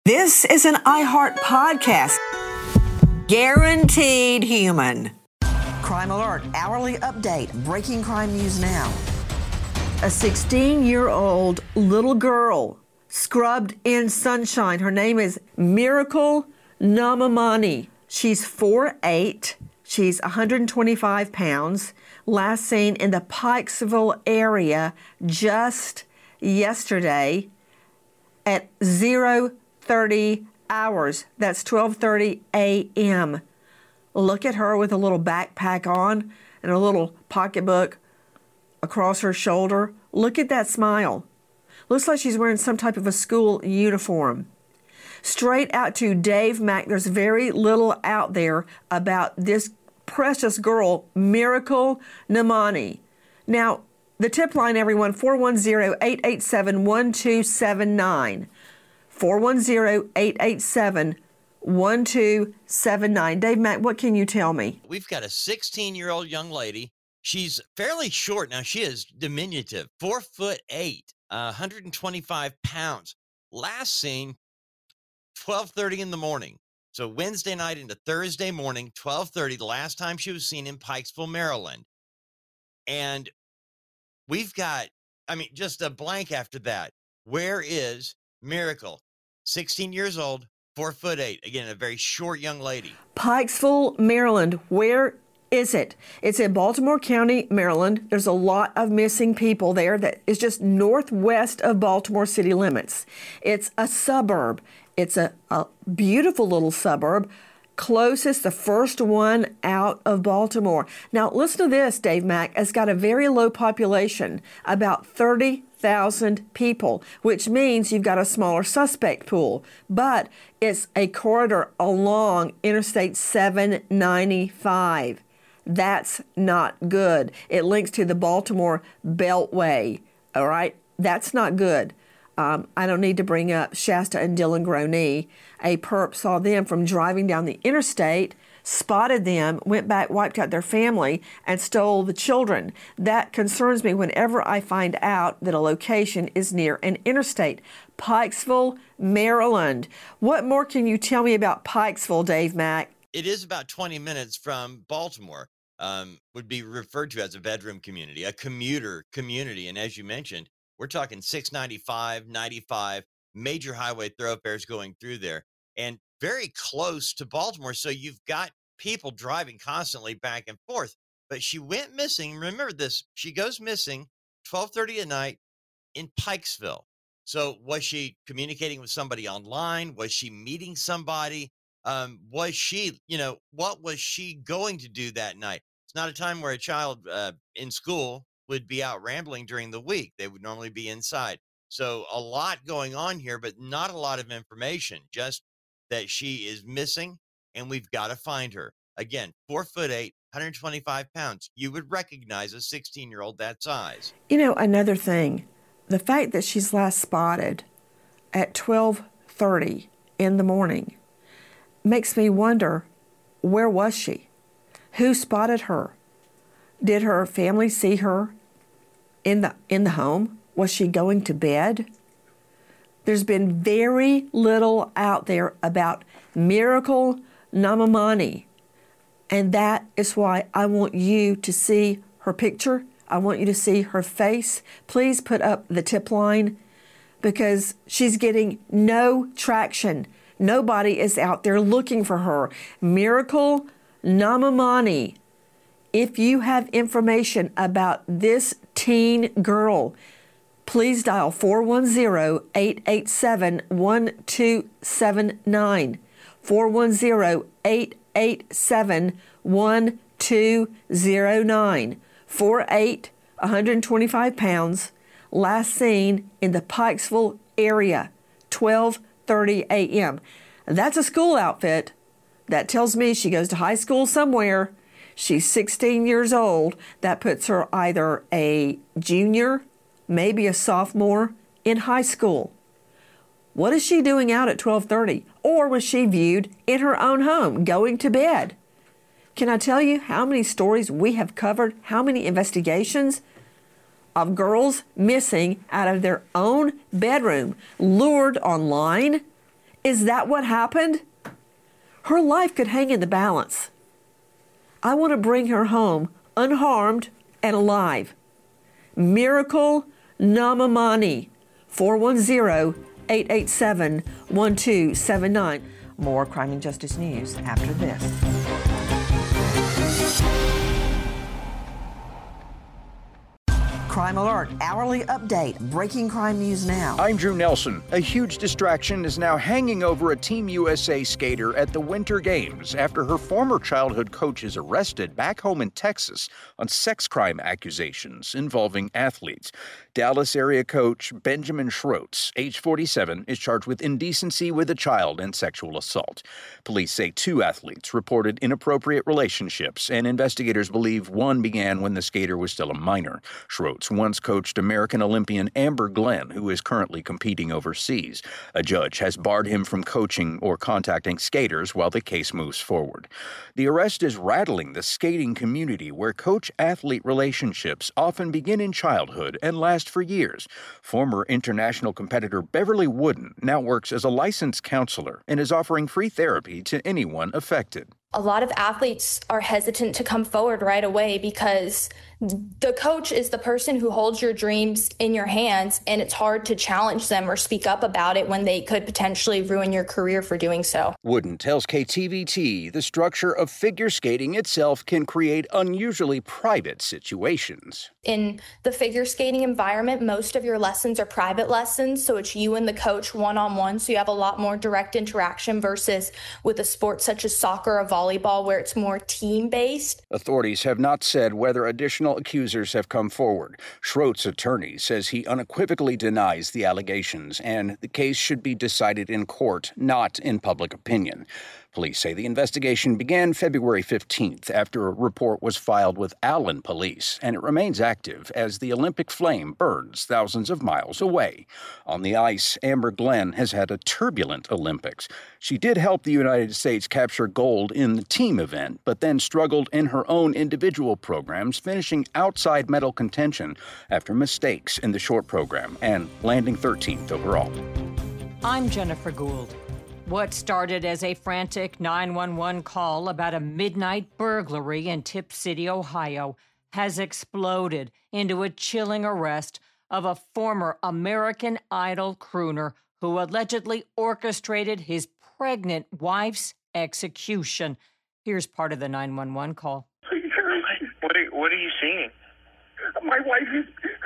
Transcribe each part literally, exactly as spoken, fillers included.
This is an iHeart podcast. Guaranteed human. Crime Alert, hourly update, breaking crime news now. A sixteen-year-old little girl scrubbed in sunshine. Her name is Miracle Namamani. She's four foot eight. She's one hundred twenty-five pounds. Last seen in the Pikesville area just yesterday at zero thirty hours. That's twelve thirty a.m. Look at her with a little backpack on and a little pocketbook across her shoulder. Look at that smile. Looks like she's wearing some type of a school uniform. Straight out to Dave Mack. There's very little out there about this precious girl, Miracle Namani. Now, the tip line, everyone, four one zero, eight eight seven, one two seven nine. four one zero, eight eight seven, one two seven nine. Dave Mack, what can you tell me? We've got a sixteen-year-old young lady. She's fairly short. Now, she is diminutive, four foot eight, uh, one hundred twenty-five pounds. Last seen, twelve thirty in the morning. So Wednesday night into Thursday morning, twelve thirty, the last time she was seen in Pikesville, Maryland. And we've got, I mean, just a blank after that. Where is Miracle? sixteen years old, four foot eight. Again, a very short young lady. Pikesville, Maryland. Where is it? It's in Baltimore County, Maryland. There's a lot of missing people there. That is just northwest of Baltimore city limits. It's a suburb. It's a, a beautiful little suburb. Closest, the first one out of Baltimore. Now, listen to this, Dave Mack. It's got a very low population, about thirty thousand people, which means you've got a smaller suspect pool. But it's a corridor along Interstate seven ninety-five. That's not good. It links to the Baltimore Beltway. All right? That's not good. Um, I don't need to bring up Shasta and Dillon Groney. A perp saw them from driving down the interstate, spotted them, went back, wiped out their family, and stole the children. That concerns me whenever I find out that a location is near an interstate. Pikesville, Maryland. What more can you tell me about Pikesville, Dave Mack? It is about twenty minutes from Baltimore. Um, would be referred to as a bedroom community, a commuter community. And as you mentioned, we're talking six ninety-five, ninety-five, major highway thoroughfares going through there, and very close to Baltimore. So you've got people driving constantly back and forth. But she went missing. Remember this. She goes missing twelve thirty at night in Pikesville. So was she communicating with somebody online? Was she meeting somebody? Um, was she, you know, what was she going to do that night? It's not a time where a child uh, in school would be out rambling during the week. They would normally be inside. So a lot going on here, but not a lot of information, just that she is missing and we've got to find her. Again, four foot eight, one hundred twenty-five pounds. You would recognize a sixteen-year-old that size. You know, another thing, the fact that she's last spotted at twelve thirty in the morning makes me wonder, where was she? Who spotted her? Did her family see her in the in the home? Was she going to bed? There's been very little out there about Miracle Namamani. And that is why I want you to see her picture. I want you to see her face. Please put up the tip line because she's getting no traction. Nobody is out there looking for her. Miracle Namamani. If you have information about this teen girl, please dial four one zero, eight eight seven, one two seven nine. four one zero, eight eight seven, one two zero nine. four foot eight, one hundred twenty-five pounds. Last seen in the Pikesville area, twelve thirty a.m. That's a school outfit. That tells me she goes to high school somewhere. She's sixteen years old. That puts her either a junior, maybe a sophomore in high school. What is she doing out at twelve thirty? Or was she viewed in her own home, going to bed? Can I tell you how many stories we have covered, how many investigations of girls missing out of their own bedroom, lured online Is that what happened? Her life could hang in the balance. I want to bring her home unharmed and alive. Miracle Namamani, four one zero, eight eight seven, one two seven nine. More Crime and Justice News after this. Crime Alert, hourly update, breaking crime news now. I'm Drew Nelson. A huge distraction is now hanging over a Team U S A skater at the Winter Games after her former childhood coach is arrested back home in Texas on sex crime accusations involving athletes. Dallas area coach Benjamin Schroetz, age forty-seven, is charged with indecency with a child and sexual assault. Police say two athletes reported inappropriate relationships, and investigators believe one began when the skater was still a minor. Schroetz once coached American Olympian Amber Glenn, who is currently competing overseas. A judge has barred him from coaching or contacting skaters while the case moves forward. The arrest is rattling the skating community, where coach-athlete relationships often begin in childhood and last for years. Former international competitor Beverly Wooden now works as a licensed counselor and is offering free therapy to anyone affected. A lot of athletes are hesitant to come forward right away because the coach is the person who holds your dreams in your hands, and it's hard to challenge them or speak up about it when they could potentially ruin your career for doing so. Wooden tells K T V T the structure of figure skating itself can create unusually private situations. In the figure skating environment, most of your lessons are private lessons, so it's you and the coach one-on-one, so you have a lot more direct interaction versus with a sport such as soccer or volleyball, where it's more team-based. Authorities have not said whether additional accusers have come forward. Schroetz's attorney says he unequivocally denies the allegations, and the case should be decided in court, not in public opinion. Police say the investigation began February fifteenth after a report was filed with Allen Police, and it remains active as the Olympic flame burns thousands of miles away. On the ice, Amber Glenn has had a turbulent Olympics. She did help the United States capture gold in the team event, but then struggled in her own individual programs, finishing outside medal contention after mistakes in the short program and landing thirteenth overall. I'm Jennifer Gould. What started as a frantic nine one one call about a midnight burglary in Tip City, Ohio, has exploded into a chilling arrest of a former American Idol crooner who allegedly orchestrated his pregnant wife's execution. Here's part of the nine one one call. What are, what are you seeing? My wife is,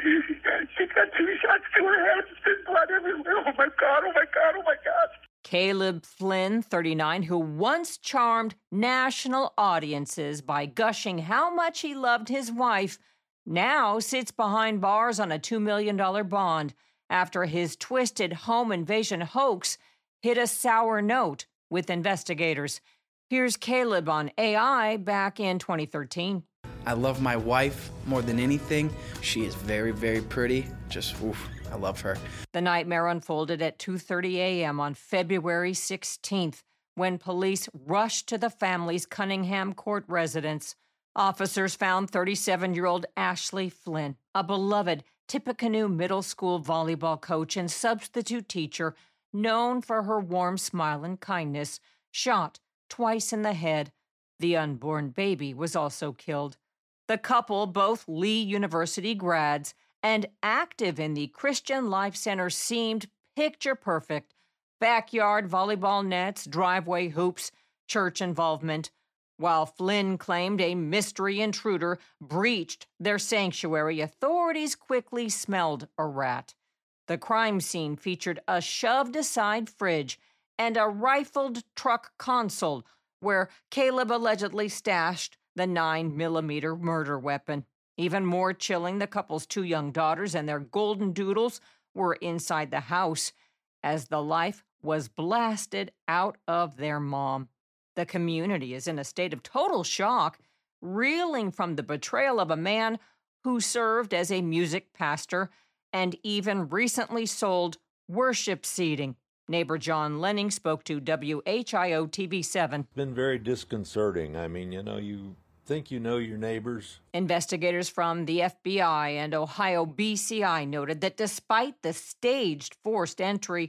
she's got two shots to her head. There's blood everywhere. Oh, my God. Oh, my God. Oh, my God. Caleb Flynn, thirty-nine, who once charmed national audiences by gushing how much he loved his wife, now sits behind bars on a two million dollars bond after his twisted home invasion hoax hit a sour note with investigators. Here's Caleb on A I back in twenty thirteen. I love my wife more than anything. She is very, very pretty. Just, oof, I love her. The nightmare unfolded at two thirty a.m. on February sixteenth when police rushed to the family's Cunningham Court residence. Officers found thirty-seven-year-old Ashley Flynn, a beloved Tippecanoe Middle School volleyball coach and substitute teacher known for her warm smile and kindness, shot twice in the head. The unborn baby was also killed. The couple, both Lee University grads and active in the Christian Life Center, seemed picture perfect. Backyard volleyball nets, driveway hoops, church involvement. While Flynn claimed a mystery intruder breached their sanctuary, authorities quickly smelled a rat. The crime scene featured a shoved-aside fridge and a rifled truck console where Caleb allegedly stashed the nine millimeter murder weapon. Even more chilling, the couple's two young daughters and their golden doodles were inside the house as the life was blasted out of their mom. The community is in a state of total shock, reeling from the betrayal of a man who served as a music pastor and even recently sold worship seating. Neighbor John Lenning spoke to W H I O T V seven. It's been very disconcerting. I mean, you know, you think you know your neighbors. Investigators from the F B I and Ohio B C I noted that despite the staged forced entry,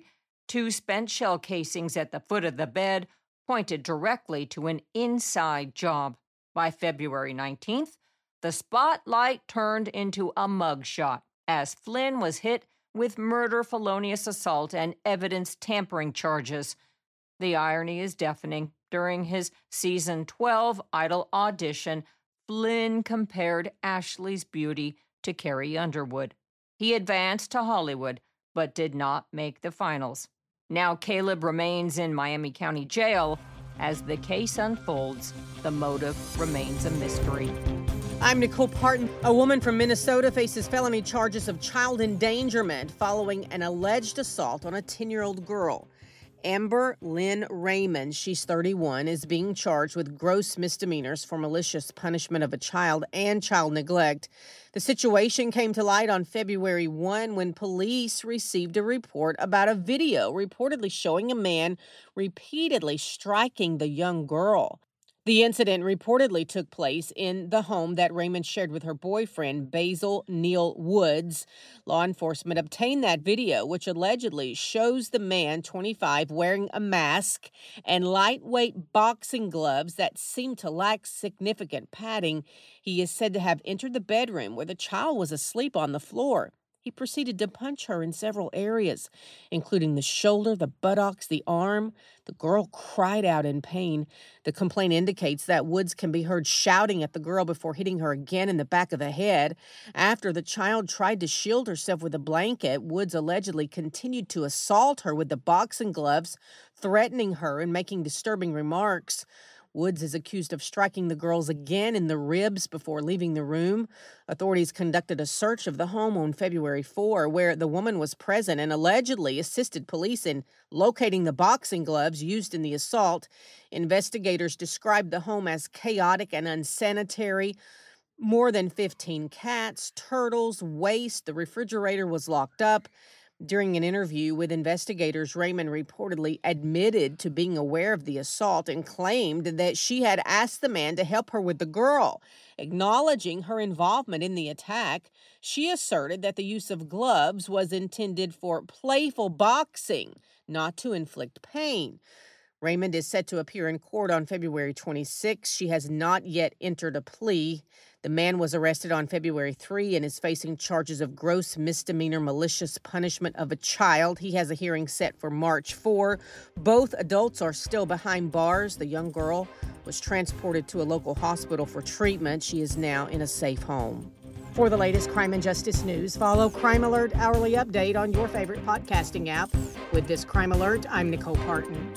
Two spent shell casings at the foot of the bed pointed directly to an inside job. By February nineteenth, the spotlight turned into a mugshot as Flynn was hit with murder, felonious assault, and evidence tampering charges. The irony is deafening. During his season twelve Idol audition, Flynn compared Ashley's beauty to Carrie Underwood. He advanced to Hollywood, but did not make the finals. Now Caleb remains in Miami County Jail. As the case unfolds, the motive remains a mystery. I'm Nicole Parton. A woman from Minnesota faces felony charges of child endangerment following an alleged assault on a ten-year-old girl. Amber Lynn Raymond, she's thirty-one, is being charged with gross misdemeanors for malicious punishment of a child and child neglect. The situation came to light on February first when police received a report about a video reportedly showing a man repeatedly striking the young girl. The incident reportedly took place in the home that Raymond shared with her boyfriend, Basil Neal Woods. Law enforcement obtained that video, which allegedly shows the man, twenty-five, wearing a mask and lightweight boxing gloves that seem to lack significant padding. He is said to have entered the bedroom where the child was asleep on the floor. He proceeded to punch her in several areas, including the shoulder, the buttocks, the arm. The girl cried out in pain. The complaint indicates that Woods can be heard shouting at the girl before hitting her again in the back of the head. After the child tried to shield herself with a blanket, Woods allegedly continued to assault her with the boxing gloves, threatening her and making disturbing remarks. Woods is accused of striking the girls again in the ribs before leaving the room. Authorities conducted a search of the home on February fourth, where the woman was present and allegedly assisted police in locating the boxing gloves used in the assault. Investigators described the home as chaotic and unsanitary. More than fifteen cats, turtles, waste. The refrigerator was locked up. During an interview with investigators, Raymond reportedly admitted to being aware of the assault and claimed that she had asked the man to help her with the girl. Acknowledging her involvement in the attack, she asserted that the use of gloves was intended for playful boxing, not to inflict pain. Raymond is set to appear in court on February twenty-sixth. She has not yet entered a plea. The man was arrested on February third and is facing charges of gross misdemeanor malicious punishment of a child. He has a hearing set for March fourth. Both adults are still behind bars. The young girl was transported to a local hospital for treatment. She is now in a safe home. For the latest crime and justice news, follow Crime Alert Hourly Update on your favorite podcasting app. With this Crime Alert, I'm Nicole Parton.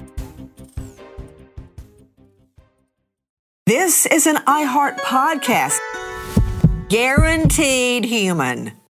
This is an iHeart podcast. Guaranteed human.